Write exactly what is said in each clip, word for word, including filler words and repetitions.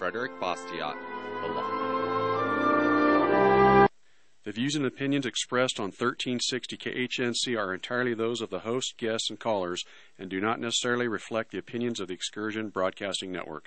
Frederick Bastiat, the law. The views and opinions expressed on thirteen sixty K H N C are entirely those of the host, guests, and callers, and do not necessarily reflect the opinions of the Excursion Broadcasting Network.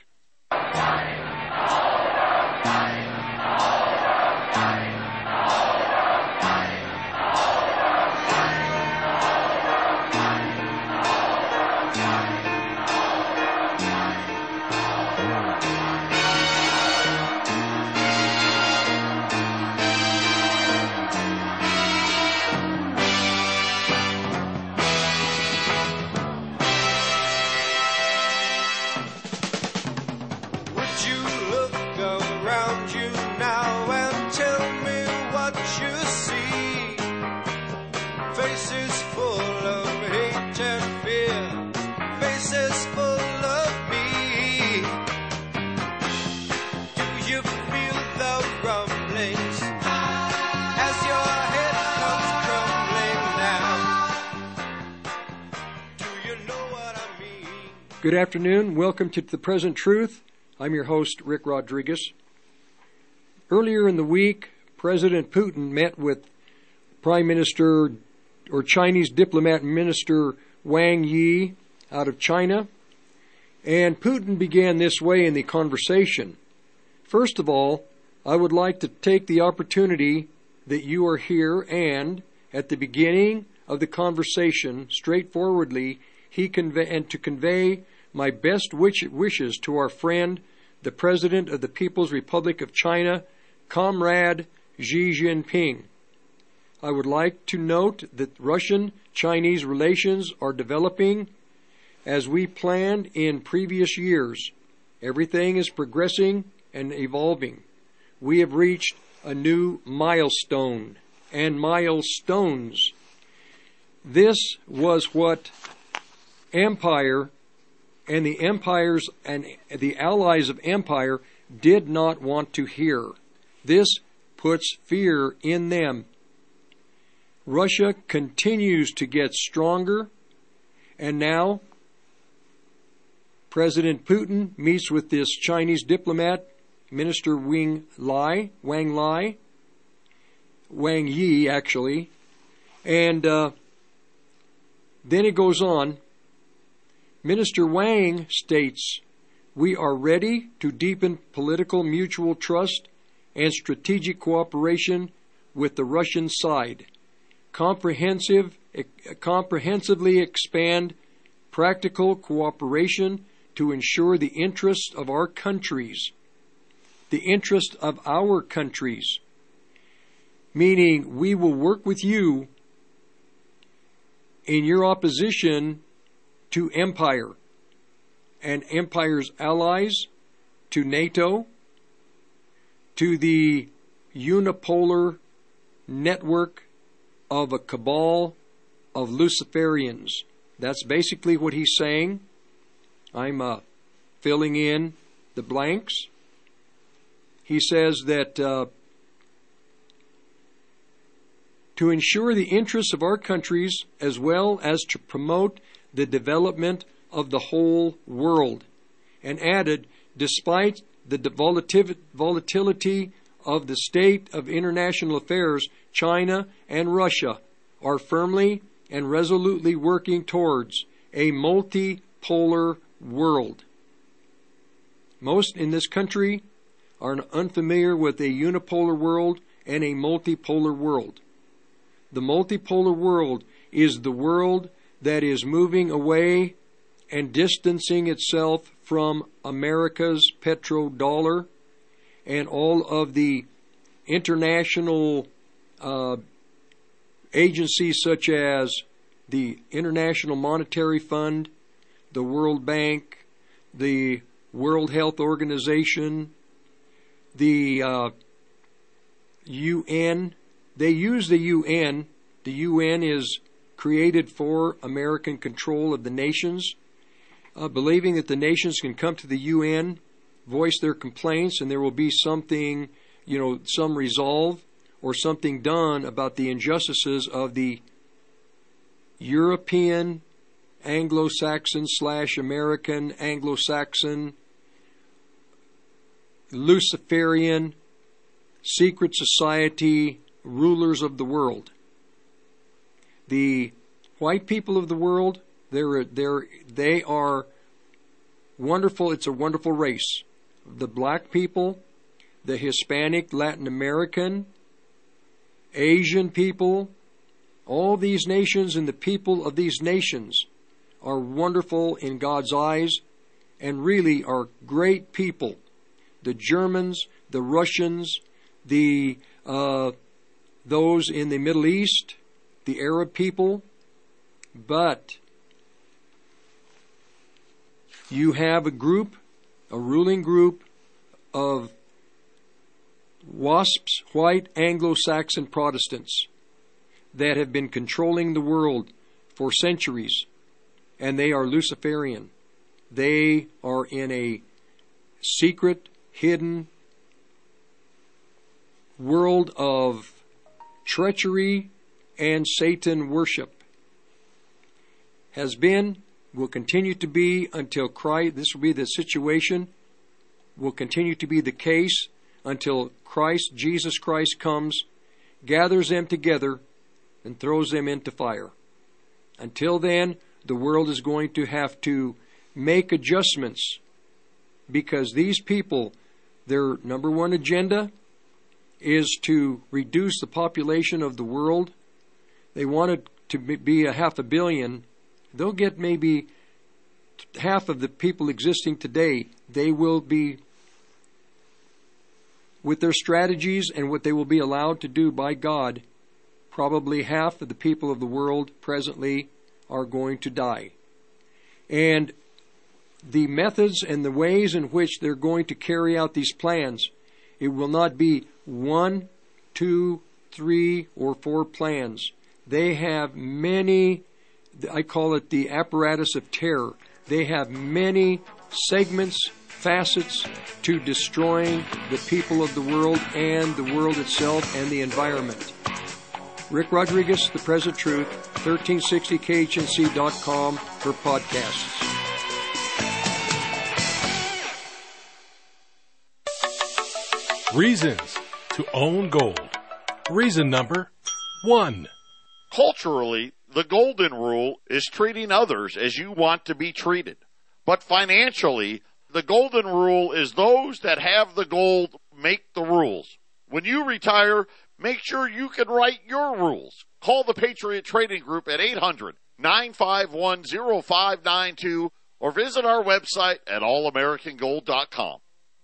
Good afternoon. Welcome to The Present Truth. I'm your host, Rick Rodriguez. Earlier in the week, President Putin met with Prime Minister or Chinese diplomat Minister Wang Yi out of China, and Putin began this way in the conversation. First of all, I would like to take the opportunity that you are here and, at the beginning of the conversation, straightforwardly, he convey and to convey my best wish wishes to our friend, the President of the People's Republic of China, Comrade Xi Jinping. I would like to note that Russian-Chinese relations are developing as we planned in previous years. Everything is progressing and evolving. We have reached a new milestone and milestones. This was what empire and the empires and the allies of empire did not want to hear. This puts fear in them. Russia continues to get stronger, and now President Putin meets with this Chinese diplomat, Minister Wang Lai, Wang Lai, Wang Yi actually, and uh, then it goes on. Minister Wang states, "We are ready to deepen political mutual trust and strategic cooperation with the Russian side, comprehensive, comprehensively expand practical cooperation to ensure the interests of our countries, the interest of our countries, meaning we will work with you in your opposition to empire and empire's allies, to NATO, to the unipolar network of a cabal of Luciferians." That's basically what he's saying. I'm uh, filling in the blanks. He says that uh, to ensure the interests of our countries as well as to promote the development of the whole world, and added, despite the volatility of the state of international affairs, China and Russia are firmly and resolutely working towards a multipolar world. Most in this country are unfamiliar with a unipolar world and a multipolar world. The multipolar world is the world that is moving away and distancing itself from America's petrodollar and all of the international uh, agencies such as the International Monetary Fund, the World Bank, the World Health Organization, the uh, U N. They use the U N. The U N is created for American control of the nations, uh, believing that the nations can come to the U N, voice their complaints, and there will be something, you know, some resolve or something done about the injustices of the European, Anglo-Saxon slash American, Anglo-Saxon Luciferian, secret society rulers of the world. The white people of the world, they're, they're, they are wonderful. It's a wonderful race. The black people, the Hispanic, Latin American, Asian people, all these nations and the people of these nations are wonderful in God's eyes and really are great people. The Germans, the Russians, the uh, those in the Middle East, the Arab people. But you have a group, a ruling group of WASPs, white Anglo-Saxon Protestants, that have been controlling the world for centuries, and they are Luciferian. They are in a secret, hidden world of treachery and Satan worship. Has been, will continue to be until Christ, this will be the situation, will continue to be the case until Christ, Jesus Christ comes, gathers them together, and throws them into fire. Until then, the world is going to have to make adjustments, because these people, their number one agenda is to reduce the population of the world. They want it to be a half a billion. They'll get maybe half of the people existing today. They will be, with their strategies and what they will be allowed to do by God, probably half of the people of the world presently are going to die. And the methods and the ways in which they're going to carry out these plans, it will not be one, two, three, or four plans. They have many, I call it the apparatus of terror. They have many segments, facets to destroying the people of the world and the world itself and the environment. Rick Rodriguez, The Present Truth, thirteen sixty K H N C dot com for podcasts. Reasons to own gold. Reason number one. Culturally, the golden rule is treating others as you want to be treated. But financially, the golden rule is those that have the gold make the rules. When you retire, make sure you can write your rules. Call the Patriot Trading Group at eight hundred, nine five one, oh five nine two or visit our website at all american gold dot com.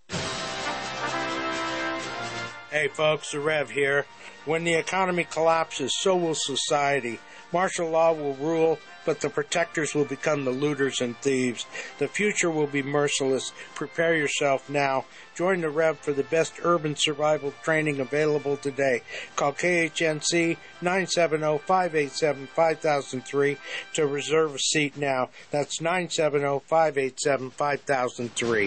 Hey folks, the Rev here. When the economy collapses, so will society. Martial law will rule, but the protectors will become the looters and thieves. The future will be merciless. Prepare yourself now. Join the Rev for the best urban survival training available today. Call K H N C nine seven zero, five eight seven, five thousand three to reserve a seat now. That's nine seven zero, five eight seven, five thousand three.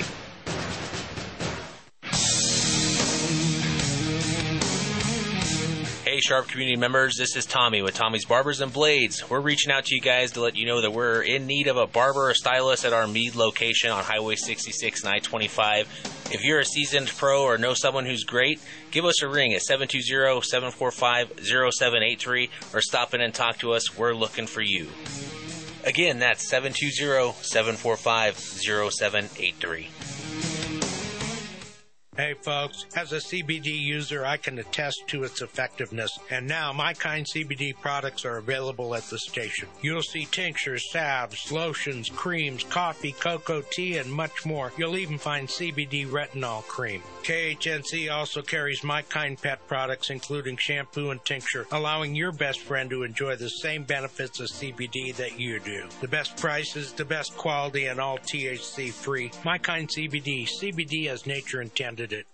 Hey, Sharp community members, this is Tommy with Tommy's Barbers and Blades. We're reaching out to you guys to let you know that we're in need of a barber or stylist at our Meade location on Highway sixty-six and I twenty-five. If you're a seasoned pro or know someone who's great, give us a ring at seven two zero, seven four five, zero seven eight three or stop in and talk to us. We're looking for you. Again, that's seven two zero, seven four five, zero seven eight three. Hey folks, as a C B D user, I can attest to its effectiveness, and now My Kind C B D products are available at the station. You'll see tinctures, salves, lotions, creams, coffee, cocoa, tea, and much more. You'll even find C B D retinol cream. K H N C also carries My Kind pet products, including shampoo and tincture, allowing your best friend to enjoy the same benefits of C B D that you do. The best prices, the best quality, and all T H C free. My Kind C B D. C B D as nature intended it.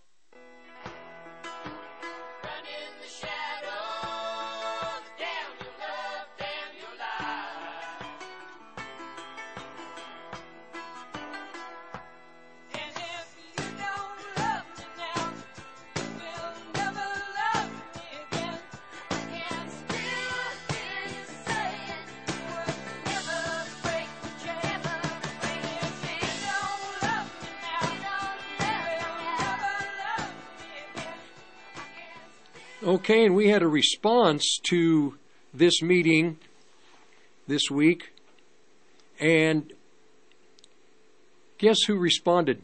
Okay, and we had a response to this meeting this week, and guess who responded?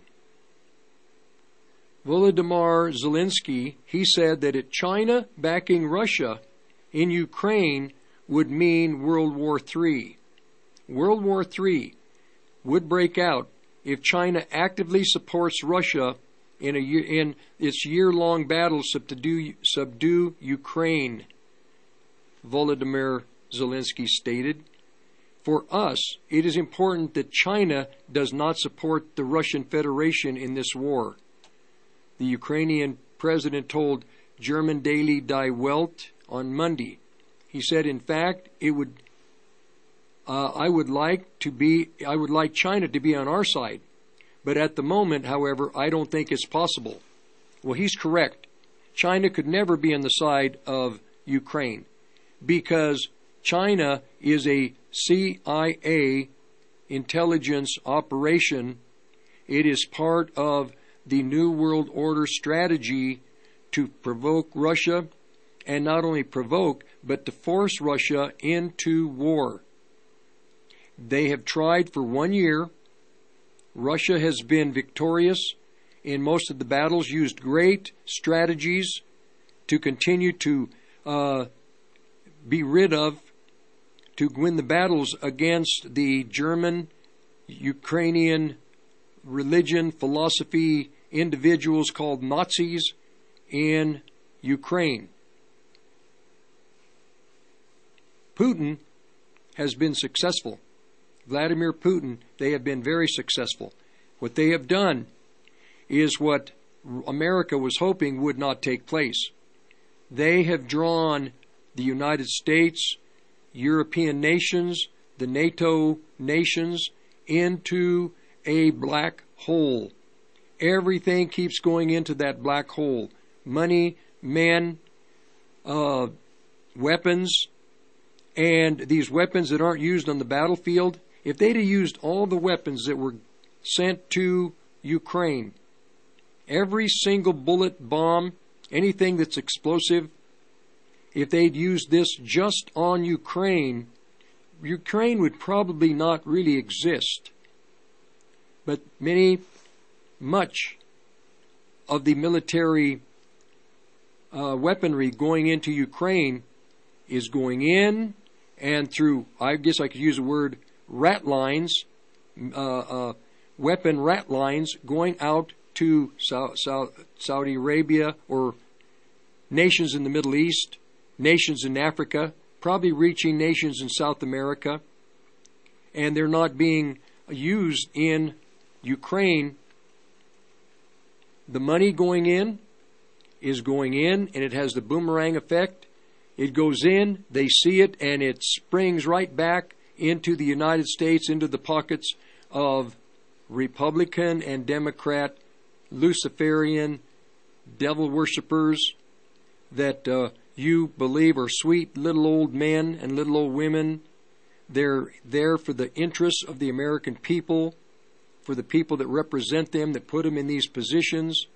Volodymyr Zelensky. He said that it, China backing Russia in Ukraine would mean World War Three. World War Three would break out if China actively supports Russia in a year, in its year-long battle to subdue, subdue Ukraine, Volodymyr Zelensky stated. For us, it is important that China does not support the Russian Federation in this war. The Ukrainian president told German daily Die Welt on Monday. He said, in fact, it would uh, I would like to be I would like China to be on our side. But at the moment, however, I don't think it's possible. Well, he's correct. China could never be on the side of Ukraine because China is a C I A intelligence operation. It is part of the New World Order strategy to provoke Russia, and not only provoke, but to force Russia into war. They have tried for one year. Russia has been victorious in most of the battles, used great strategies to continue to uh, be rid of, to win the battles against the German, Ukrainian religion, philosophy individuals called Nazis in Ukraine. Putin has been successful. Vladimir Putin, they have been very successful. What they have done is what America was hoping would not take place. They have drawn the United States, European nations, the NATO nations into a black hole. Everything keeps going into that black hole. Money, men, uh, weapons, and these weapons that aren't used on the battlefield. If they'd have used all the weapons that were sent to Ukraine, every single bullet, bomb, anything that's explosive, if they'd used this just on Ukraine, Ukraine would probably not really exist. But many, much of the military uh, weaponry going into Ukraine is going in and through, I guess I could use the word, rat lines, uh, uh, weapon rat lines going out to South, South, Saudi Arabia or nations in the Middle East, nations in Africa, probably reaching nations in South America, and they're not being used in Ukraine. The money going in is going in, and it has the boomerang effect. It goes in, they see it, and it springs right back into the United States, into the pockets of Republican and Democrat, Luciferian, devil worshippers that uh, you believe are sweet little old men and little old women. They're there for the interests of the American people, for the people that represent them, that put them in these positions.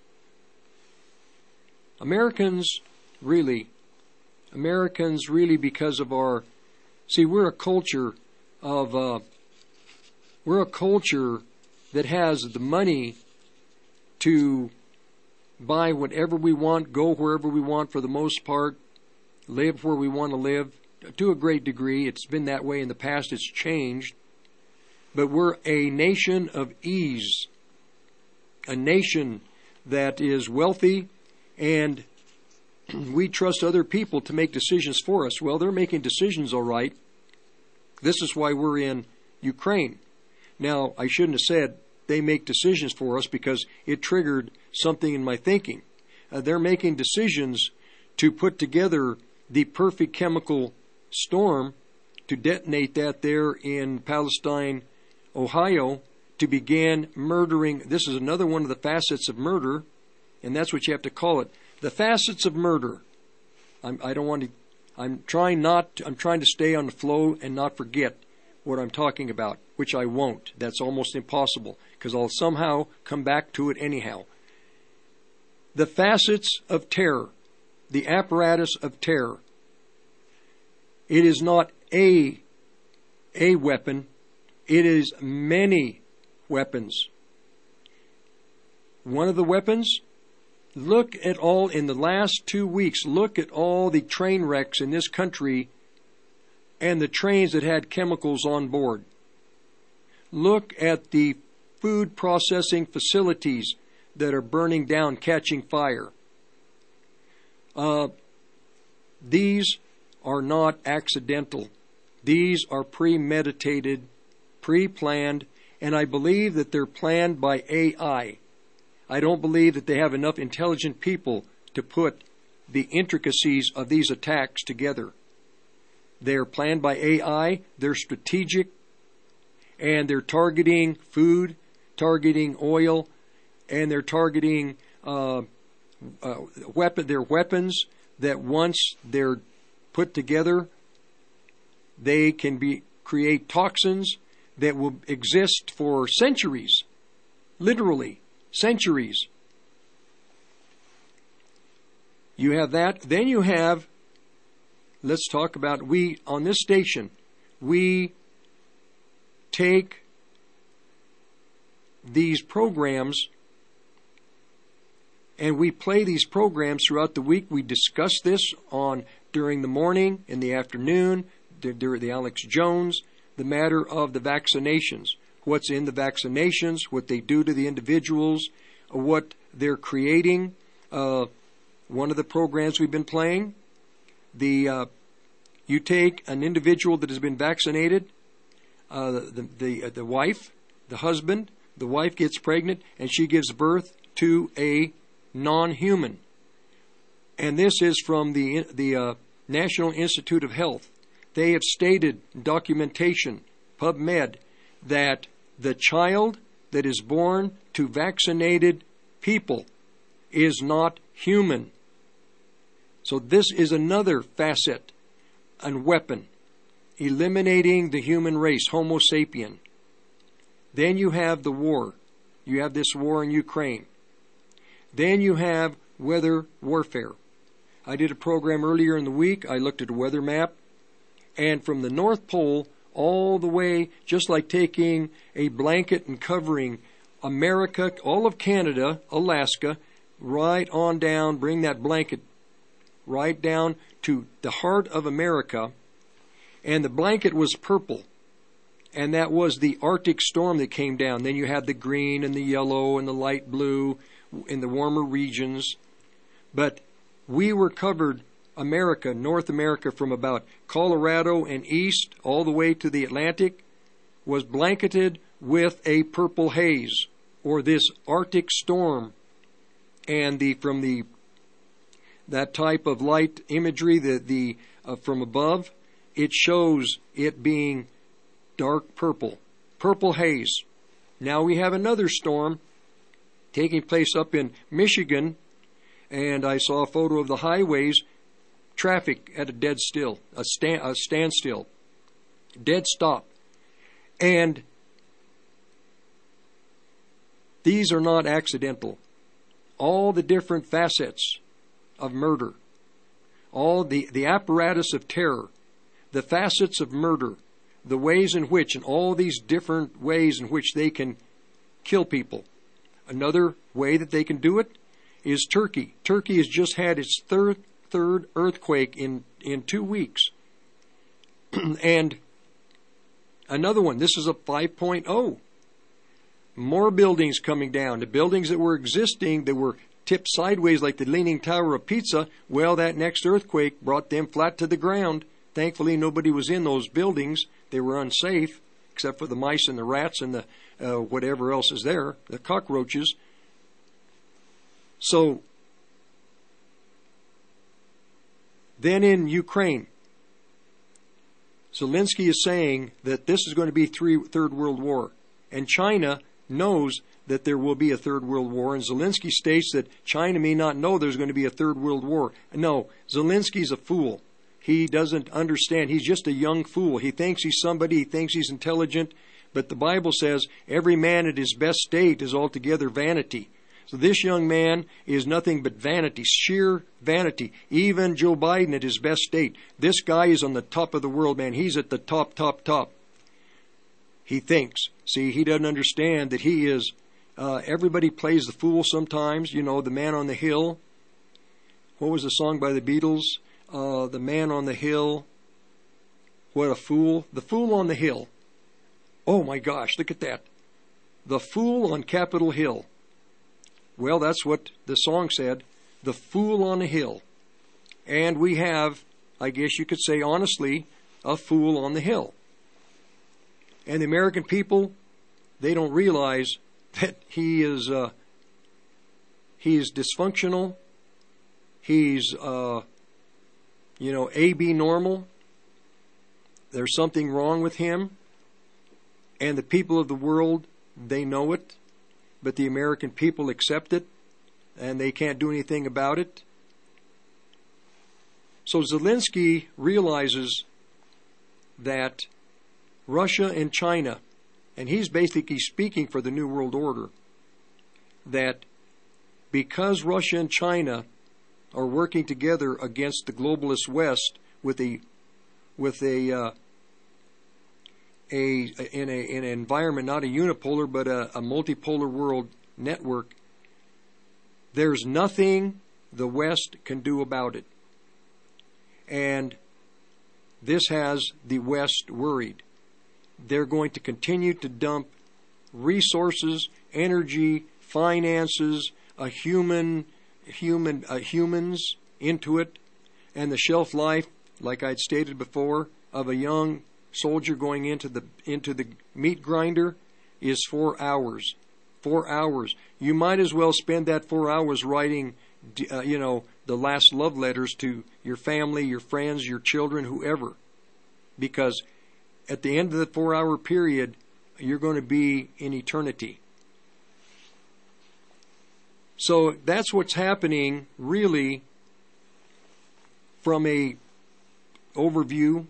Americans really, Americans really because of our, see, we're a culture of, uh, we're a culture that has the money to buy whatever we want, go wherever we want for the most part, live where we want to live. To a great degree, it's been that way in the past, it's changed. But we're a nation of ease, a nation that is wealthy, and we trust other people to make decisions for us. Well, they're making decisions all right. This is why we're in Ukraine. Now, I shouldn't have said they make decisions for us because it triggered something in my thinking. Uh, they're making decisions to put together the perfect chemical storm to detonate that there in Palestine, Ohio, to begin murdering. This is another one of the facets of murder, and that's what you have to call it. The facets of murder. I'm, I don't want to, I'm trying not, to, I'm trying to stay on the flow and not forget what I'm talking about, which I won't. That's almost impossible because I'll somehow come back to it anyhow. The facets of terror. the apparatus of terror. It is not a, a weapon. It is many weapons. One of the weapons, look at all, in the last two weeks, look at all the train wrecks in this country and the trains that had chemicals on board. Look at the food processing facilities that are burning down, catching fire. Uh, these are not accidental. These are premeditated, pre-planned, and I believe that they're planned by A I. I don't believe that they have enough intelligent people to put the intricacies of these attacks together. They're planned by A I, they're strategic, and they're targeting food, targeting oil, and they're targeting uh, uh, weapon. They're weapons that once they're put together, they can be create toxins that will exist for centuries, literally centuries. You have that. Then you have, let's talk about, we, on this station, we take these programs and we play these programs throughout the week. We discuss this on during the morning, in the afternoon, during the Alex Jones, the matter of the vaccinations, what's in the vaccinations, what they do to the individuals, what they're creating. Uh, one of the programs we've been playing, the uh, you take an individual that has been vaccinated, uh, the the, uh, the wife, the husband, the wife gets pregnant, and she gives birth to a non-human. And this is from the the uh, National Institute of Health. They have stated in documentation, PubMed, that the child that is born to vaccinated people is not human. So this is another facet and weapon, eliminating the human race, Homo sapien. Then you have the war. You have this war in Ukraine. Then you have weather warfare. I did a program earlier in the week. I looked at a weather map. And from the North Pole all the way, just like taking a blanket and covering America, all of Canada, Alaska, right on down, bring that blanket right down to the heart of America. And the blanket was purple. And that was the Arctic storm that came down. Then you had the green and the yellow and the light blue in the warmer regions. But we were covered, America, North America, from about Colorado and east all the way to the Atlantic, was blanketed with a purple haze, or this Arctic storm. And the from the that type of light imagery, the the uh, from above, it shows it being dark purple, purple haze. Now we have another storm taking place up in Michigan, and I saw a photo of the highways, traffic at a dead still, a, stand, a standstill, dead stop. And these are not accidental. All the different facets of murder, all the, the apparatus of terror, the facets of murder, the ways in which, and all these different ways in which they can kill people. Another way that they can do it is Turkey. Turkey has just had its third third earthquake in, in two weeks. And another one, this is a five point oh. More buildings coming down. The buildings that were existing, that were tipped sideways like the Leaning Tower of Pisa, well, that next earthquake brought them flat to the ground. Thankfully, nobody was in those buildings. They were unsafe, except for the mice and the rats and the uh, whatever else is there, the cockroaches. So, then in Ukraine, Zelensky is saying that this is going to be three, Third World War. And China knows that there will be a Third World War. And Zelensky states that China may not know there's going to be a Third World War. No, Zelensky's a fool. He doesn't understand. He's just a young fool. He thinks he's somebody. He thinks he's intelligent. But the Bible says every man at his best state is altogether vanity. So this young man is nothing but vanity, sheer vanity. Even Joe Biden at his best state. This guy is on the top of the world, man. He's at the top, top, top. He thinks. See, he doesn't understand that he is, uh, everybody plays the fool sometimes. You know, the man on the hill. What was the song by the Beatles? Uh, the man on the hill. What a fool. The fool on the hill. Oh my gosh, look at that. The fool on Capitol Hill. Well, that's what the song said. The fool on a hill. And we have, I guess you could say honestly, a fool on the hill. And the American people, they don't realize that he is, uh, he's dysfunctional. He's, uh, you know, A B normal. There's something wrong with him. And the people of the world, they know it. But the American people accept it. And they can't do anything about it. So Zelensky realizes that Russia and China, and he's basically speaking for the New World Order, that because Russia and China are working together against the globalist West with a with a uh, a in a in an environment, not a unipolar but a, a multipolar world network, there's nothing the West can do about it. And this has the West worried. They're going to continue to dump resources, energy, finances, a human, human, uh, humans into it, and the shelf life, like I'd stated before, of a young soldier going into the into the meat grinder is four hours. Four hours. You might as well spend that four hours writing, uh, you know, the last love letters to your family, your friends, your children, whoever, because at the end of the four-hour period, you're going to be in eternity. So that's what's happening, really, from a overview.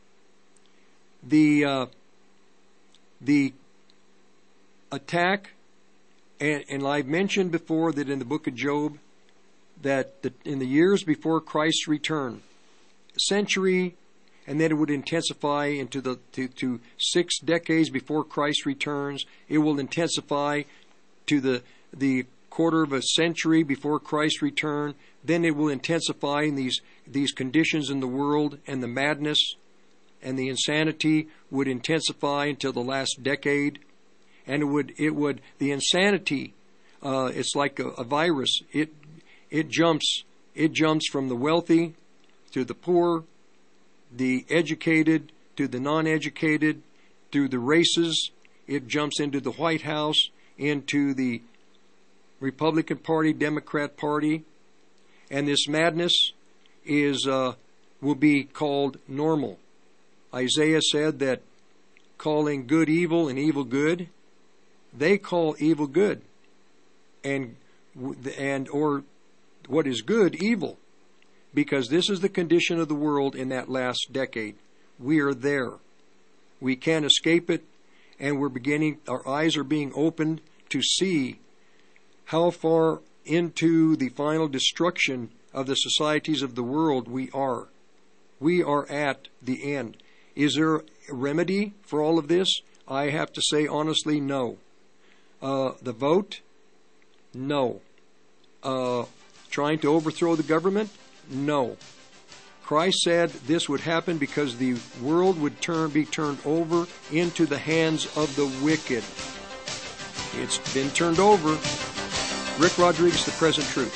The uh, the attack, and, and I've mentioned before that in the book of Job, that the, in the years before Christ's return, century, and then it would intensify into the to, to six decades before Christ returns. It will intensify to the the quarter of a century before Christ's return. Then it will intensify in these these conditions in the world, and the madness and the insanity would intensify until the last decade. And it would it would the insanity. Uh, it's like a, a virus. It it jumps it jumps from the wealthy to the poor, the educated to the non-educated, through the races. It jumps into the White House, into the Republican Party, Democrat Party, and this madness is uh, will be called normal. Isaiah said that calling good evil and evil good, they call evil good, and and or what is good evil. Because this is the condition of the world in that last decade. We are there. We can't escape it, and we're beginning, our eyes are being opened to see how far into the final destruction of the societies of the world we are. We are at the end. Is there a remedy for all of this? I have to say honestly, no. Uh, the vote? No. Uh, trying to overthrow the government? No. Christ said this would happen because the world would turn, be turned over into the hands of the wicked. It's been turned over. Rick Rodriguez, The Present Truth.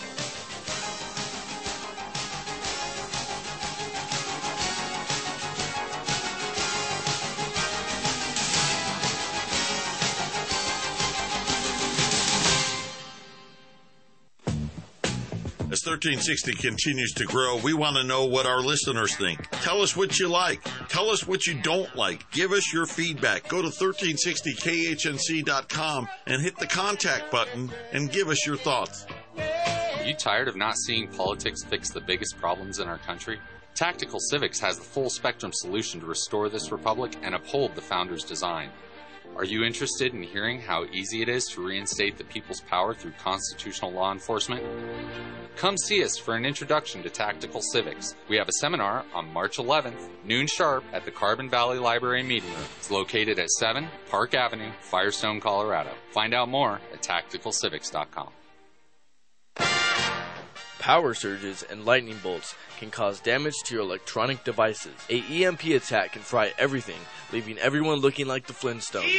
As thirteen sixty continues to grow, we want to know what our listeners think. Tell us what you like. Tell us what you don't like. Give us your feedback. Go to thirteen sixty K H N C dot com and hit the contact button and give us your thoughts. Are you tired of not seeing politics fix the biggest problems in our country? Tactical Civics has the full spectrum solution to restore this republic and uphold the founders' design. Are you interested in hearing how easy it is to reinstate the people's power through constitutional law enforcement? Come see us for an introduction to tactical civics. We have a seminar on March eleventh, noon sharp, at the Carbon Valley Library Meeting Room. It's located at seven Park Avenue, Firestone, Colorado. Find out more at tactical civics dot com. Power surges and lightning bolts can cause damage to your electronic devices. A E M P attack can fry everything, leaving everyone looking like the Flintstones.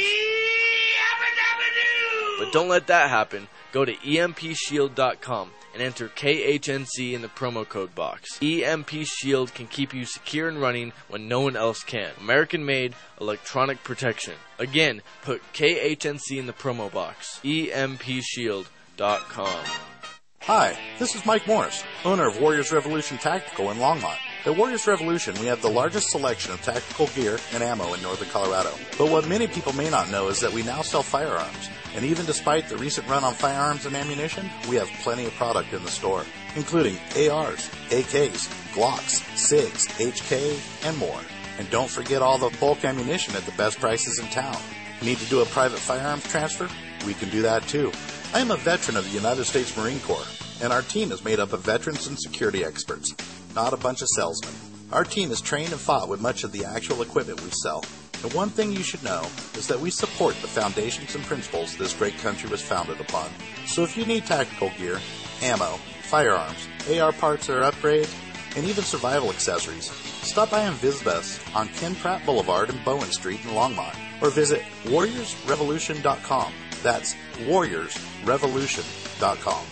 But don't let that happen. Go to E M P shield dot com and enter K H N C in the promo code box. E M P Shield can keep you secure and running when no one else can. American-made electronic protection. Again, put K H N C in the promo box. E M P shield dot com. Hi, this is Mike Morris, owner of Warriors Revolution Tactical in Longmont. At Warriors Revolution, we have the largest selection of tactical gear and ammo in northern Colorado. But what many people may not know is that we now sell firearms. And even despite the recent run on firearms and ammunition, we have plenty of product in the store, including A Rs, A Ks, Glocks, SIGs, H K, and more. And don't forget all the bulk ammunition at the best prices in town. Need to do a private firearms transfer? We can do that too. I am a veteran of the United States Marine Corps, and our team is made up of veterans and security experts, not a bunch of salesmen. Our team is trained and fought with much of the actual equipment we sell. And one thing you should know is that we support the foundations and principles this great country was founded upon. So if you need tactical gear, ammo, firearms, A R parts or upgrades, and even survival accessories, stop by and visit us on Ken Pratt Boulevard and Bowen Street in Longmont, or visit warriors revolution dot com. That's warriors revolution dot com.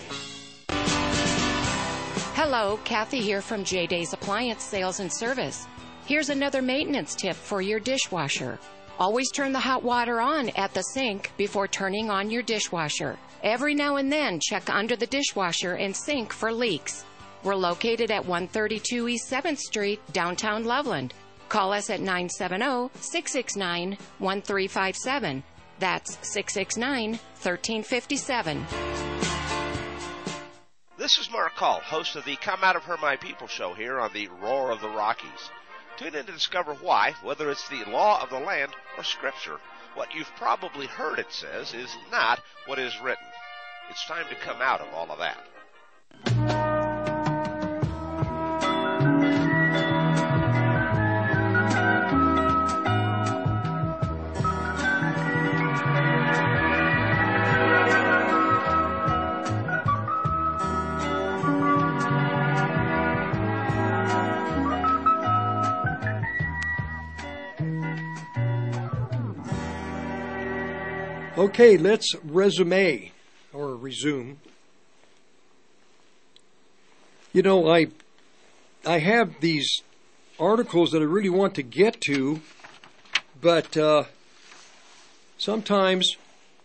Hello, Kathy here from J-Day's Appliance Sales and Service. Here's another maintenance tip for your dishwasher. Always turn the hot water on at the sink before turning on your dishwasher. Every now and then, check under the dishwasher and sink for leaks. We're located at one thirty-two East seventh Street, downtown Loveland. Call us at nine seven zero, six six nine, one three five seven. That's six six nine, one three five seven. This is Mark Call, host of the Come Out of Her My People show here on the Roar of the Rockies. Tune in to discover why, whether it's the law of the land or Scripture, what you've probably heard it says is not what is written. It's time to come out of all of that. Okay, let's resume or resume. You know, I I have these articles that I really want to get to, but uh, sometimes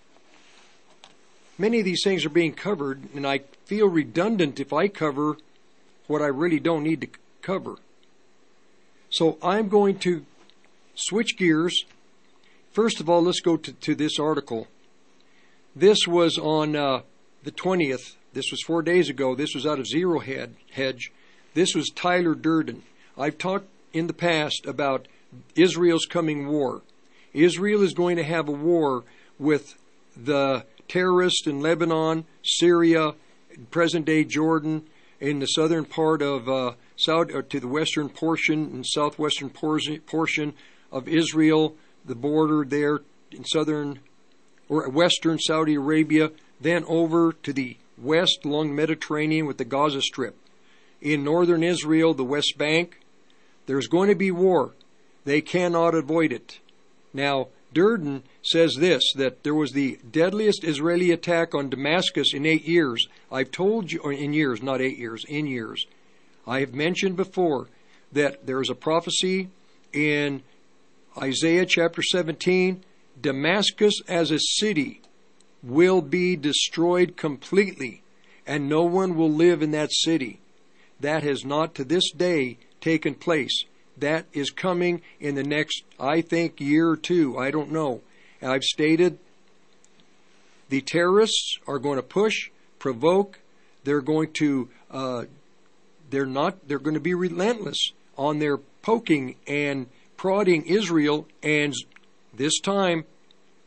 many of these things are being covered, and I feel redundant if I cover what I really don't need to cover. So I'm going to switch gears. First of all, let's go to, to this article. This was on uh, the twentieth. This was four days ago. This was out of Zero Head, Hedge. This was Tyler Durden. I've talked in the past about Israel's coming war. Israel is going to have a war with the terrorists in Lebanon, Syria, present-day Jordan, in the southern part of uh, South, or to the western portion and southwestern portion of Israel, the border there in southern or western Saudi Arabia, then over to the west along the Mediterranean with the Gaza Strip. In northern Israel, the West Bank, there's going to be war. They cannot avoid it. Now, Durden says this, that there was the deadliest Israeli attack on Damascus in eight years. I've told you, or in years, not eight years, in years. I have mentioned before that there is a prophecy in Isaiah chapter seventeen, Damascus as a city will be destroyed completely, and no one will live in that city. That has not to this day taken place. That is coming in the next, I think, year or two. I don't know. And I've stated the terrorists are going to push, provoke. They're going to, uh, they're not, they're going to be relentless on their poking and prodding Israel, and this time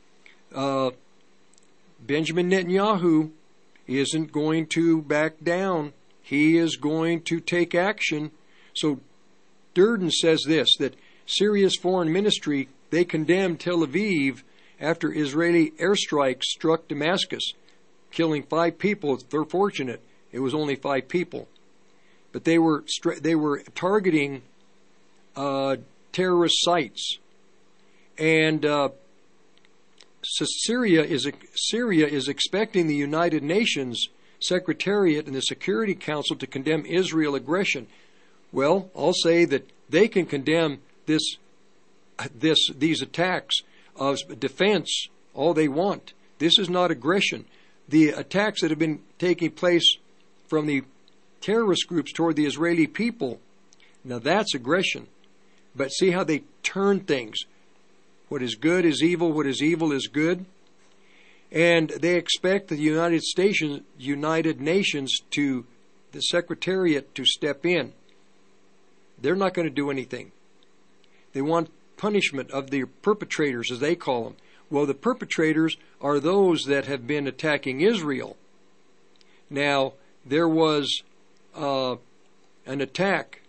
uh, Benjamin Netanyahu isn't going to back down. He is going to take action. So Durden says this, that Syria's foreign ministry, they condemned Tel Aviv after Israeli airstrikes struck Damascus, killing five people. They're fortunate it was only five people. But they were they were targeting uh, terrorist sites. And uh, so Syria is Syria is expecting the United Nations Secretariat and the Security Council to condemn Israel aggression. Well, I'll say that they can condemn this this these attacks of defense all they want. This is not aggression. The attacks that have been taking place from the terrorist groups toward the Israeli people, now that's aggression. But see how they turn things. What is good is evil, what is evil is good. And they expect the United States, United Nations to, the Secretariat to step in. They're not going to do anything. They want punishment of the perpetrators, as they call them. Well, the perpetrators are those that have been attacking Israel. Now, there was uh, an attack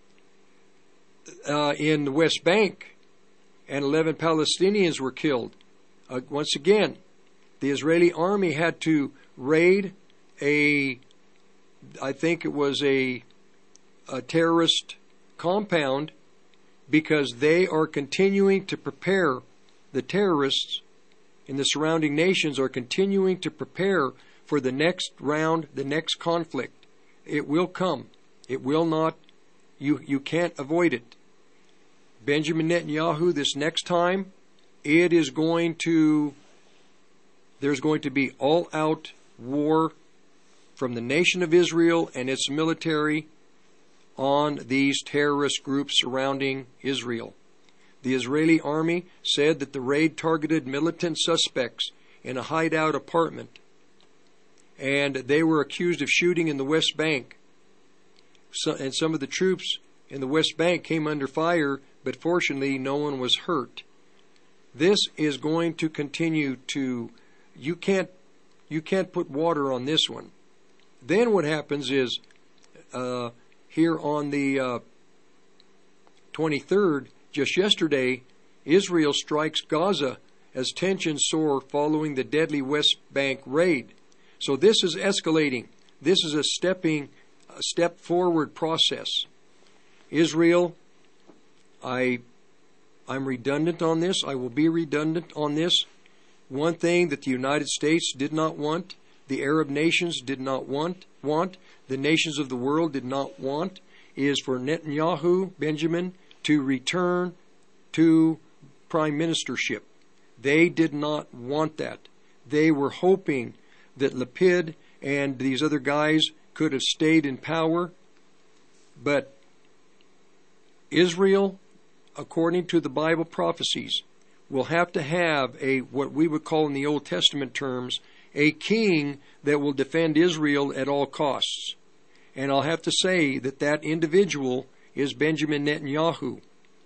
uh, in the West Bank, and eleven Palestinians were killed. Uh, once again, the Israeli army had to raid a, I think it was a, a terrorist compound, because they are continuing to prepare, the terrorists in the surrounding nations are continuing to prepare for the next round, the next conflict. It will come. It will not, you, you can't avoid it. Benjamin Netanyahu, this next time, it is going to, there's going to be all-out war from the nation of Israel and its military on these terrorist groups surrounding Israel. The Israeli army said that the raid targeted militant suspects in a hideout apartment, and they were accused of shooting in the West Bank. So, and some of the troops in the West Bank came under fire, but fortunately no one was hurt. This is going to continue to, you can't, you can't put water on this one. Then what happens is, uh, here on the uh, twenty-third, just yesterday, Israel strikes Gaza as tensions soar following the deadly West Bank raid. So this is escalating. This is a stepping, a step forward process. Israel, I, I'm redundant on this. I will be redundant on this. One thing that the United States did not want, the Arab nations did not want, want, the nations of the world did not want, is for Netanyahu, Benjamin, to return to prime ministership. They did not want that. They were hoping that Lapid and these other guys could have stayed in power. But Israel, according to the Bible prophecies, will have to have a, what we would call in the Old Testament terms, a king that will defend Israel at all costs. And I'll have to say that that individual is Benjamin Netanyahu.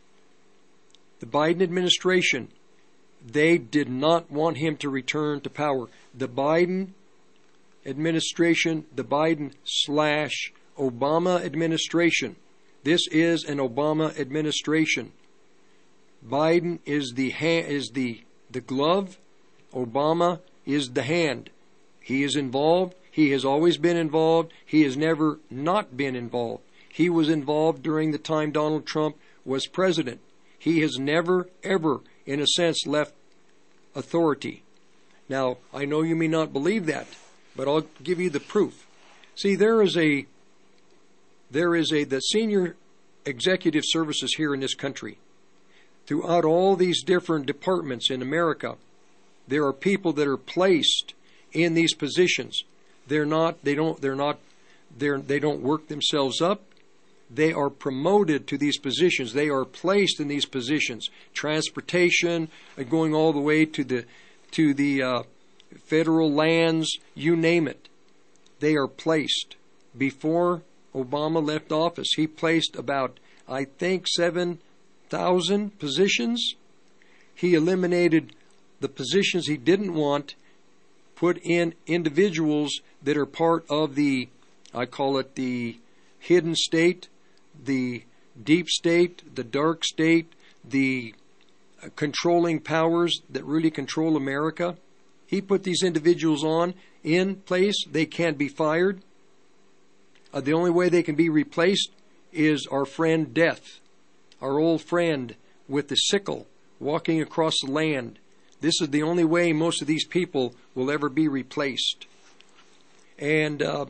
The Biden administration, they did not want him to return to power. The Biden administration, the Biden slash Obama administration, this is an Obama administration. Biden is the ha- is the the glove. Obama is the hand. He is involved. He has always been involved. He has never not been involved. He was involved during the time Donald Trump was president. He has never, ever, in a sense, left authority. Now, I know you may not believe that, but I'll give you the proof. See, there is a, there is a, the senior executive services here in this country, throughout all these different departments in America, there are people that are placed in these positions. They're not, they don't, they're not, they're, they don't work themselves up. They are promoted to these positions. They are placed in these positions. Transportation, going all the way to the, to the uh, federal lands, you name it. They are placed. Before Obama left office, he placed about, I think, seven thousand positions. He eliminated the positions he didn't want, put in individuals that are part of the, I call it the hidden state, the deep state, the dark state, the controlling powers that really control America. He put these individuals on in place. They can't be fired. Uh, the only way they can be replaced is our friend Death, our old friend with the sickle walking across the land. This is the only way most of these people will ever be replaced. And uh,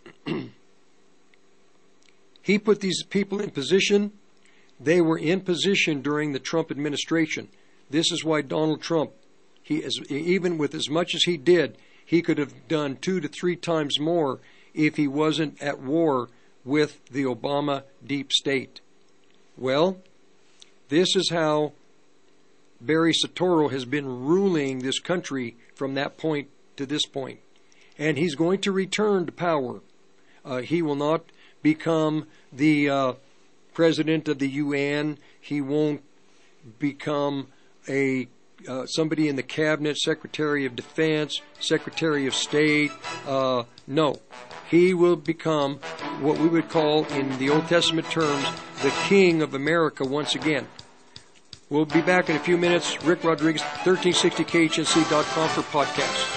he put these people in position. They were in position during the Trump administration. This is why Donald Trump, he is, even with as much as he did, he could have done two to three times more if he wasn't at war with the Obama deep state. Well, this is how Barry Soetoro has been ruling this country from that point to this point. And he's going to return to power. Uh, he will not become the uh, president of the U N. He won't become a uh, somebody in the cabinet, Secretary of Defense, Secretary of State. Uh, no. He will become what we would call in the Old Testament terms the King of America once again. We'll be back in a few minutes. Rick Rodriguez, thirteen sixty K H N C dot com for podcasts.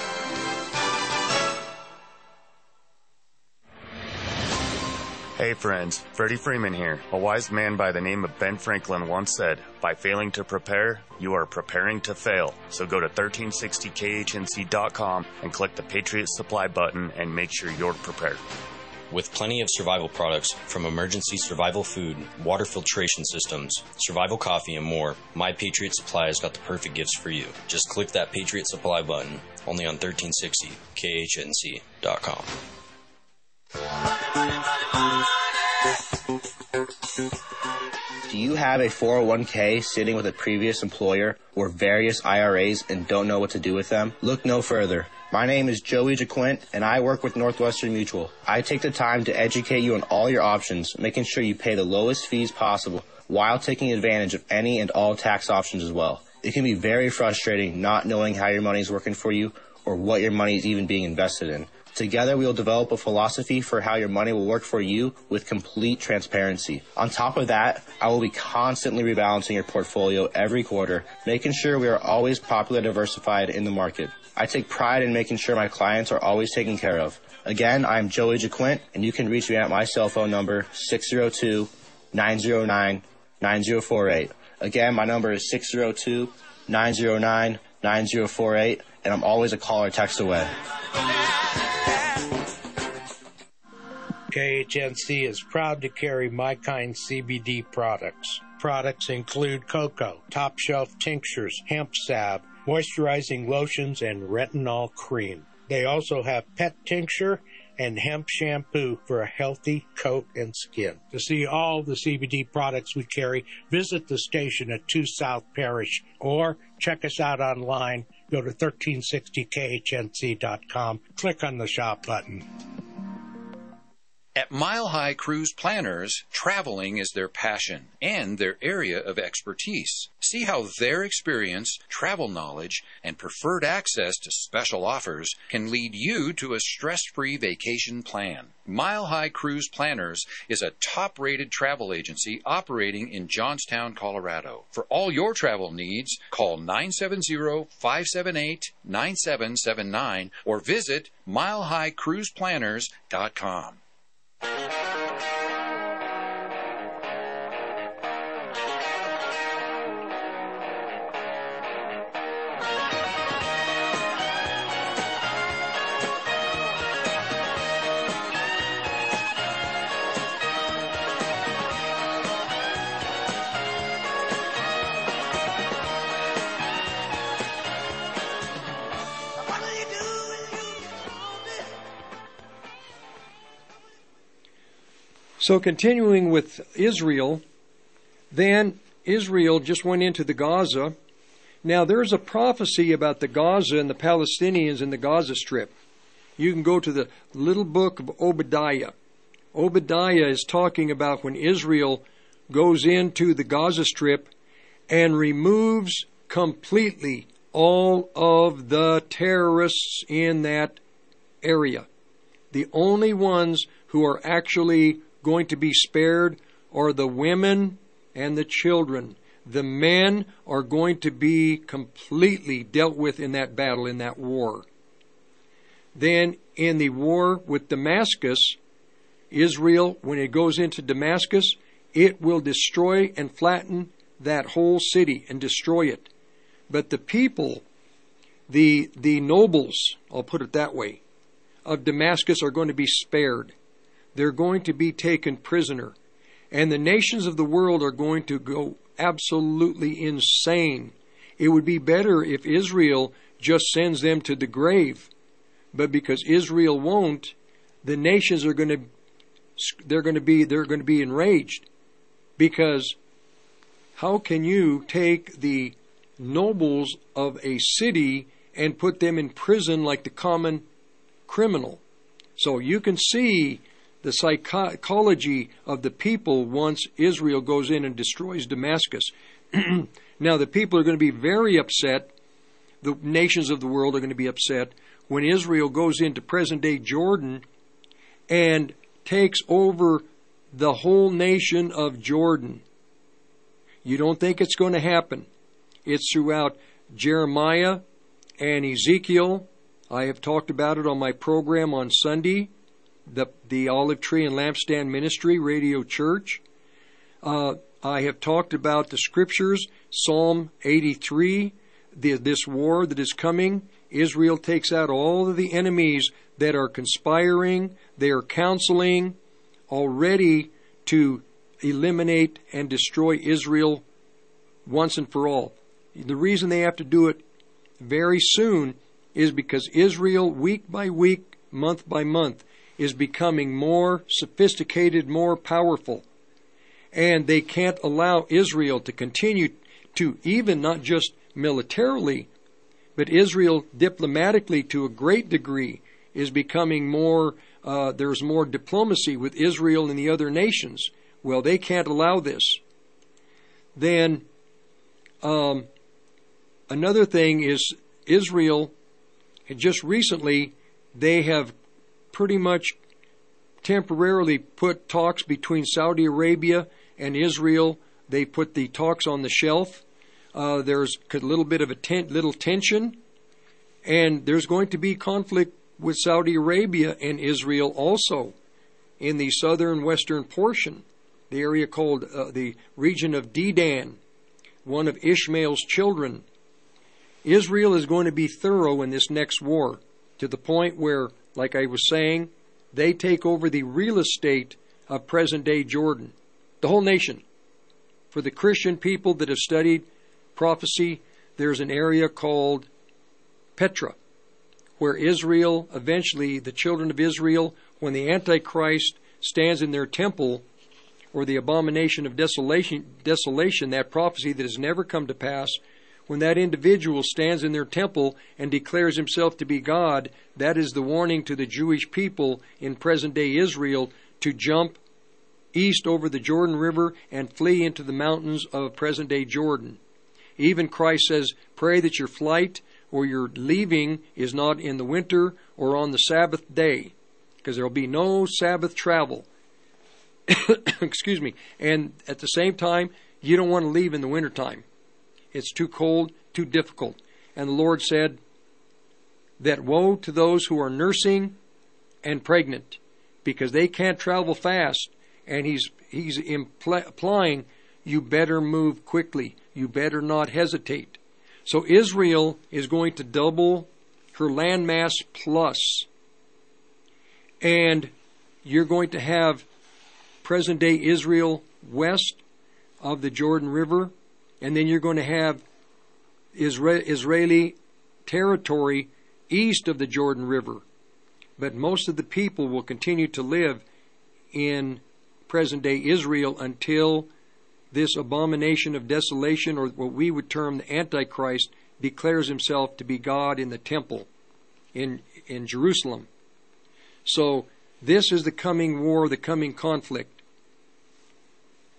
Hey friends, Freddie Freeman here. A wise man by the name of Ben Franklin once said, by failing to prepare, you are preparing to fail. So go to thirteen sixty K H N C dot com and click the Patriot Supply button and make sure you're prepared. With plenty of survival products, from emergency survival food, water filtration systems, survival coffee, and more, My Patriot Supply has got the perfect gifts for you. Just click that Patriot Supply button, only on thirteen sixty K H N C dot com. Do you have a four oh one k sitting with a previous employer or various I R As and don't know what to do with them? Look no further. My name is Joey Jaquint, and I work with Northwestern Mutual. I take the time to educate you on all your options, making sure you pay the lowest fees possible while taking advantage of any and all tax options as well. It can be very frustrating not knowing how your money is working for you or what your money is even being invested in. Together, we will develop a philosophy for how your money will work for you with complete transparency. On top of that, I will be constantly rebalancing your portfolio every quarter, making sure we are always properly diversified in the market. I take pride in making sure my clients are always taken care of. Again, I'm Joey Jaquint, and you can reach me at my cell phone number, six oh two, nine oh nine, nine oh four eight. Again, my number is six oh two, nine oh nine, nine oh four eight, and I'm always a call or text away. K H N C is proud to carry My Kind C B D products. Products include cocoa, top shelf tinctures, hemp salve, moisturizing lotions, and retinol cream. They also have pet tincture and hemp shampoo for a healthy coat and skin. To see all the C B D products we carry, visit the station at two South Parish or check us out online. Go to thirteen sixty K H N C dot com. Click on the shop button. At Mile High Cruise Planners, traveling is their passion and their area of expertise. See how their experience, travel knowledge, and preferred access to special offers can lead you to a stress-free vacation plan. Mile High Cruise Planners is a top-rated travel agency operating in Johnstown, Colorado. For all your travel needs, call nine seven zero, five seven eight, nine seven seven nine or visit mile high cruise planners dot com. So continuing with Israel, then Israel just went into the Gaza. Now there's a prophecy about the Gaza and the Palestinians in the Gaza Strip. You can go to the little book of Obadiah. Obadiah is talking about when Israel goes into the Gaza Strip and removes completely all of the terrorists in that area. The only ones who are actually going to be spared are the women and the children. The men are going to be completely dealt with in that battle, in that war. Then in the war with Damascus, Israel, when it goes into Damascus, it will destroy and flatten that whole city and destroy it. But the people, the the nobles, I'll put it that way, of Damascus are going to be spared. They're going to be taken prisoner. And the nations of the world are going to go absolutely insane. It would be better if Israel just sends them to the grave. But because Israel won't, the nations are going to they're going to be they're going to be enraged. Because how can you take the nobles of a city and put them in prison like the common criminal? So you can see the psychology of the people once Israel goes in and destroys Damascus. Now the people are going to be very upset. The nations of the world are going to be upset when Israel goes into present-day Jordan and takes over the whole nation of Jordan. You don't think it's going to happen. It's throughout Jeremiah and Ezekiel. I have talked about it on my program on Sunday, the, the Olive Tree and Lampstand Ministry Radio Church. Uh, I have talked about the scriptures, Psalm eighty-three, the, this war that is coming. Israel takes out all of the enemies that are conspiring. They are counseling already to eliminate and destroy Israel once and for all. The reason they have to do it very soon is because Israel, week by week, month by month, is becoming more sophisticated, more powerful. And they can't allow Israel to continue to, even not just militarily, but Israel diplomatically to a great degree is becoming more, uh, there's more diplomacy with Israel and the other nations. Well, they can't allow this. Then, um, another thing is Israel, just recently, they have pretty much temporarily put talks between Saudi Arabia and Israel. They put the talks on the shelf. Uh, there's a little bit of a ten- little tension, and there's going to be conflict with Saudi Arabia and Israel also in the southern western portion, the area called uh, the region of Dedan, one of Ishmael's children. Israel is going to be thorough in this next war to the point where, like I was saying, they take over the real estate of present-day Jordan, the whole nation. For the Christian people that have studied prophecy, there's an area called Petra, where Israel, eventually the children of Israel, when the Antichrist stands in their temple, or the abomination of desolation, desolation, that prophecy that has never come to pass, when that individual stands in their temple and declares himself to be God, that is the warning to the Jewish people in present-day Israel to jump east over the Jordan River and flee into the mountains of present-day Jordan. Even Christ says, pray that your flight or your leaving is not in the winter or on the Sabbath day, because there will be no Sabbath travel. Excuse me. And at the same time, you don't want to leave in the wintertime. It's too cold, too difficult. And the Lord said that woe to those who are nursing and pregnant, because they can't travel fast. And he's he's impl- implying you better move quickly. You better not hesitate. So Israel is going to double her landmass plus. And you're going to have present-day Israel west of the Jordan River. And then you're going to have Isra- Israeli territory east of the Jordan River. But most of the people will continue to live in present-day Israel until this abomination of desolation, or what we would term the Antichrist, declares himself to be God in the temple in, in Jerusalem. So this is the coming war, the coming conflict.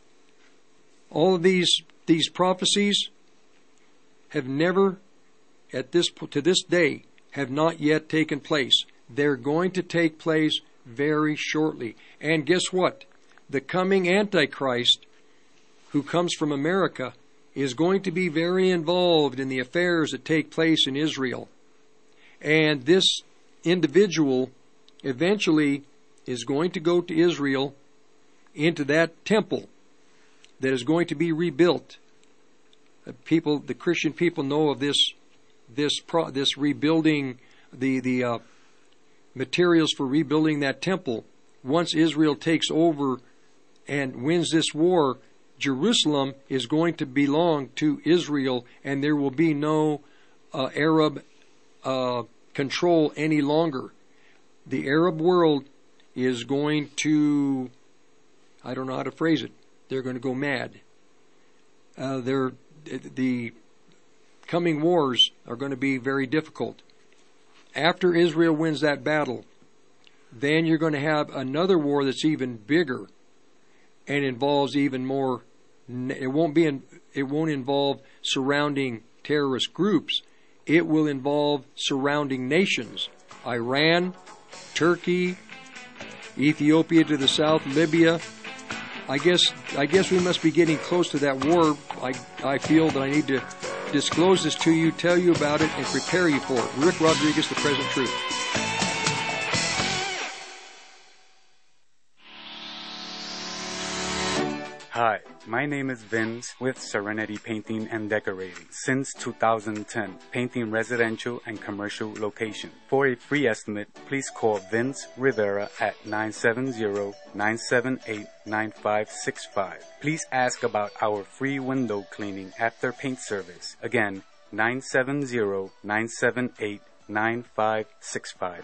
All of these, these prophecies have never at this to this day have not yet taken place. They're going to take place very shortly. And guess what? The coming Antichrist, who comes from America, is going to be very involved in the affairs that take place in Israel. And this individual eventually is going to go to Israel, into that temple that is going to be rebuilt. The people, the Christian people, know of this, this, pro, this rebuilding, the the uh, materials for rebuilding that temple. Once Israel takes over and wins this war, Jerusalem is going to belong to Israel, and there will be no uh, Arab uh, control any longer. The Arab world is going to, I don't know how to phrase it, they're going to go mad. Uh, they're, the coming wars are going to be very difficult. After Israel wins that battle, then you're going to have another war that's even bigger and involves even more. It won't be in, it won't involve surrounding terrorist groups. It will involve surrounding nations. Iran, Turkey, Ethiopia to the south, Libya. I guess I guess we must be getting close to that war. I I feel that I need to disclose this to you, tell you about it, and prepare you for it. Rick Rodriguez, The Present Truth. Hi, my name is Vince with Serenity Painting and Decorating. Since two thousand ten, painting residential and commercial locations. For a free estimate, please call Vince Rivera at nine seven zero, nine seven eight, nine five six five. Please ask about our free window cleaning after paint service. Again, nine seven zero, nine seven eight, nine five six five.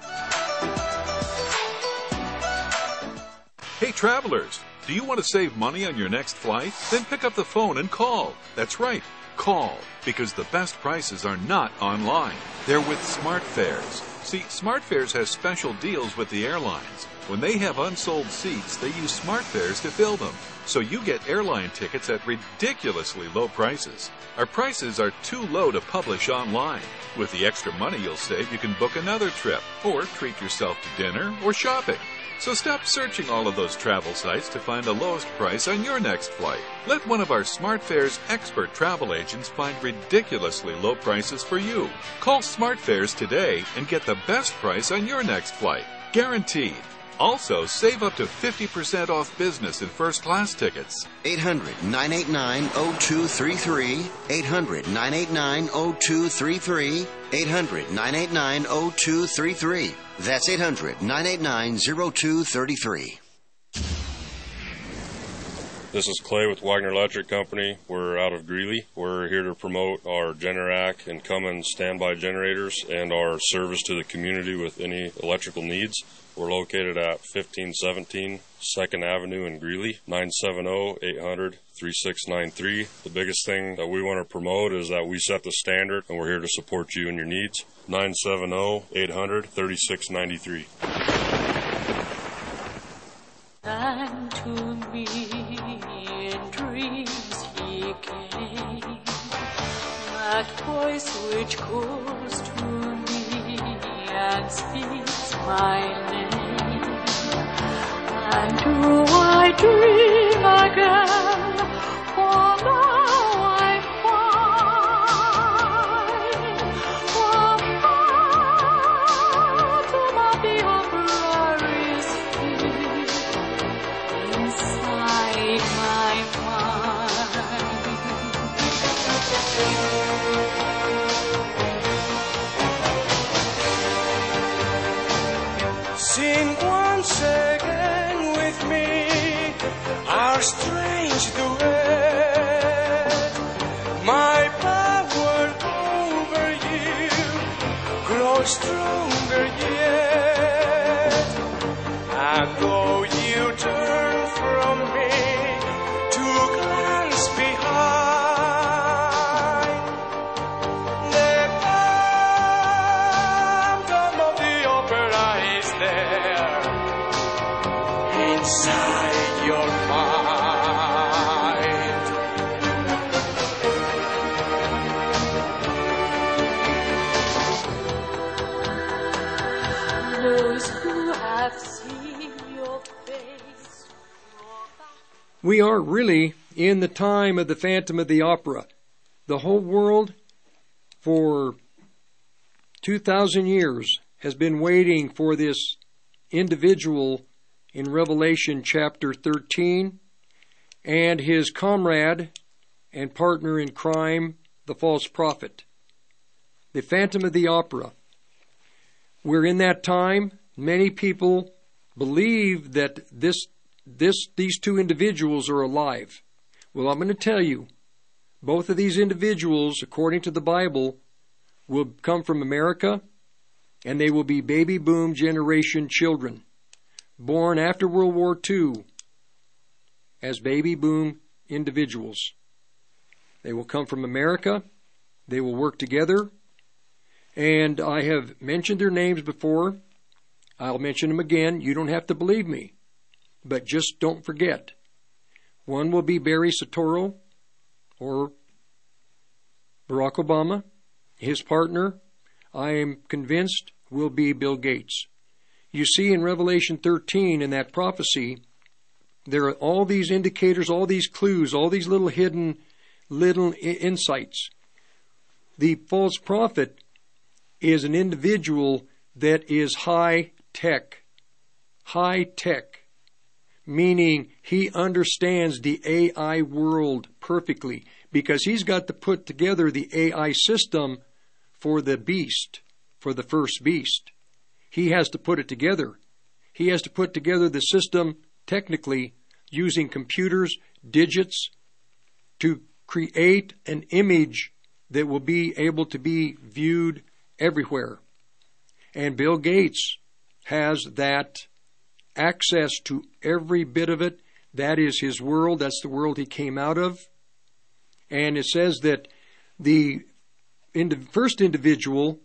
Hey travelers, do you want to save money on your next flight? Then pick up the phone and call. That's right, call, because the best prices are not online. They're with SmartFares. See, SmartFares has special deals with the airlines. When they have unsold seats, they use SmartFares to fill them. So you get airline tickets at ridiculously low prices. Our prices are too low to publish online. With the extra money you'll save, you can book another trip, or treat yourself to dinner or shopping. So stop searching all of those travel sites to find the lowest price on your next flight. Let one of our SmartFares expert travel agents find ridiculously low prices for you. Call SmartFares today and get the best price on your next flight. Guaranteed. Also, save up to fifty percent off business and first class tickets. eight hundred, nine eight nine, zero two three three. eight hundred, nine eight nine, zero two three three. eight hundred, nine eight nine, zero two three three. That's eight hundred, nine eight nine, zero two three three. This is Clay with Wagner Electric Company. We're out of Greeley. We're here to promote our Generac and Cummins standby generators and our service to the community with any electrical needs. We're located at fifteen seventeen second Avenue in Greeley, nine seven zero, eight hundred, three six nine three. The biggest thing that we want to promote is that we set the standard, and we're here to support you and your needs. nine seven zero, eight hundred, three six nine three. And to me in dreams he came, that voice which calls to me and speaks my name. And do I dream again? For now I find the phantom of the opera is here inside my mind. Sing once again with me our strange duet. My power over you grows stronger yet. And though you turn from me to glance behind, the phantom of the opera is there inside your mind. We are really in the time of the Phantom of the Opera. The whole world for two thousand years has been waiting for this individual in Revelation chapter thirteen and his comrade and partner in crime, the false prophet. The Phantom of the Opera. We're in that time. Many people believe that this, this, these two individuals are alive. Well, I'm going to tell you, both of these individuals, according to the Bible, will come from America, and they will be baby boom generation children, born after World War Two as baby boom individuals. They will come from America. They will work together. And I have mentioned their names before. I'll mention them again. You don't have to believe me, but just don't forget. One will be Barry Soetoro, or Barack Obama. His partner, I am convinced, will be Bill Gates. You see in Revelation thirteen, in that prophecy, there are all these indicators, all these clues, all these little hidden little insights. The false prophet is an individual that is high tech. High tech, meaning he understands the A I world perfectly, because he's got to put together the A I system for the beast, for the first beast. He has to put it together. He has to put together the system technically using computers, digits, to create an image that will be able to be viewed everywhere. And Bill Gates has that access to every bit of it. That is his world. That's the world he came out of. And it says that the indi- first individual,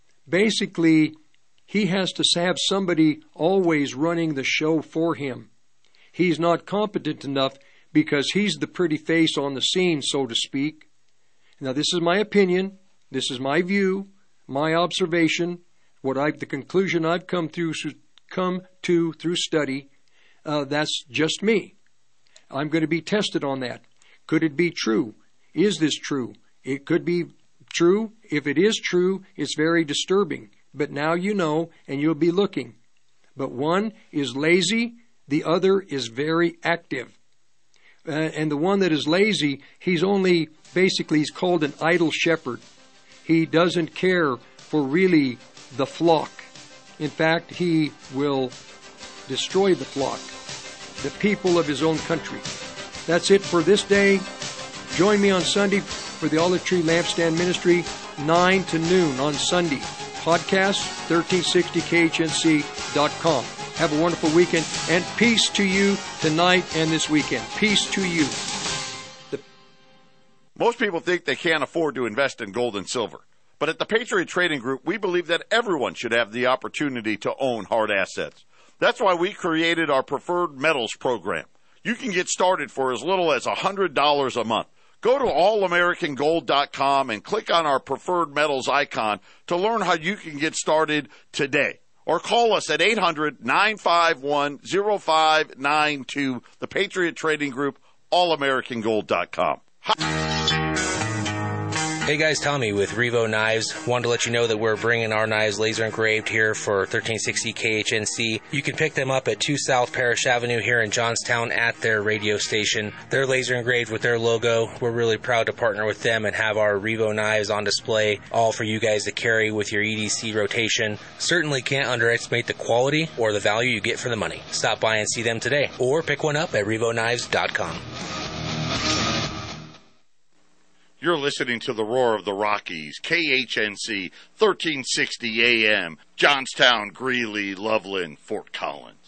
basically, he has to have somebody always running the show for him. He's not competent enough because he's the pretty face on the scene, so to speak. Now, this is my opinion. This is my view, my observation, what I the conclusion I've come through come to through study. Uh, that's just me. I'm going to be tested on that. Could it be true? Is this true? It could be true. If it is true, it's very disturbing. But now you know, and you'll be looking. But one is lazy, the other is very active. Uh, and the one that is lazy, he's only, basically, he's called an idle shepherd. He doesn't care for really the flock. In fact, he will destroy the flock, the people of his own country. That's it for this day. Join me on Sunday for the Olive Tree Lampstand Ministry, nine to noon on Sunday. Podcast, thirteen sixty K H N C dot com. Have a wonderful weekend, and peace to you tonight and this weekend. Peace to you. The- Most people think they can't afford to invest in gold and silver. But at the Patriot Trading Group, we believe that everyone should have the opportunity to own hard assets. That's why we created our Preferred Metals program. You can get started for as little as one hundred dollars a month. Go to all american gold dot com and click on our Preferred Metals icon to learn how you can get started today. Or call us at eight hundred, nine five one, oh five nine two, the Patriot Trading Group, all american gold dot com. Hey guys, Tommy with Revo Knives. Wanted to let you know that we're bringing our knives laser engraved here for thirteen sixty K H N C. You can pick them up at two South Parish Avenue here in Johnstown at their radio station. They're laser engraved with their logo. We're really proud to partner with them and have our Revo knives on display, all for you guys to carry with your E D C rotation. Certainly can't underestimate the quality or the value you get for the money. Stop by and see them today, or pick one up at revo knives dot com. You're listening to the Roar of the Rockies, K H N C, thirteen sixty A M, Johnstown, Greeley, Loveland, Fort Collins.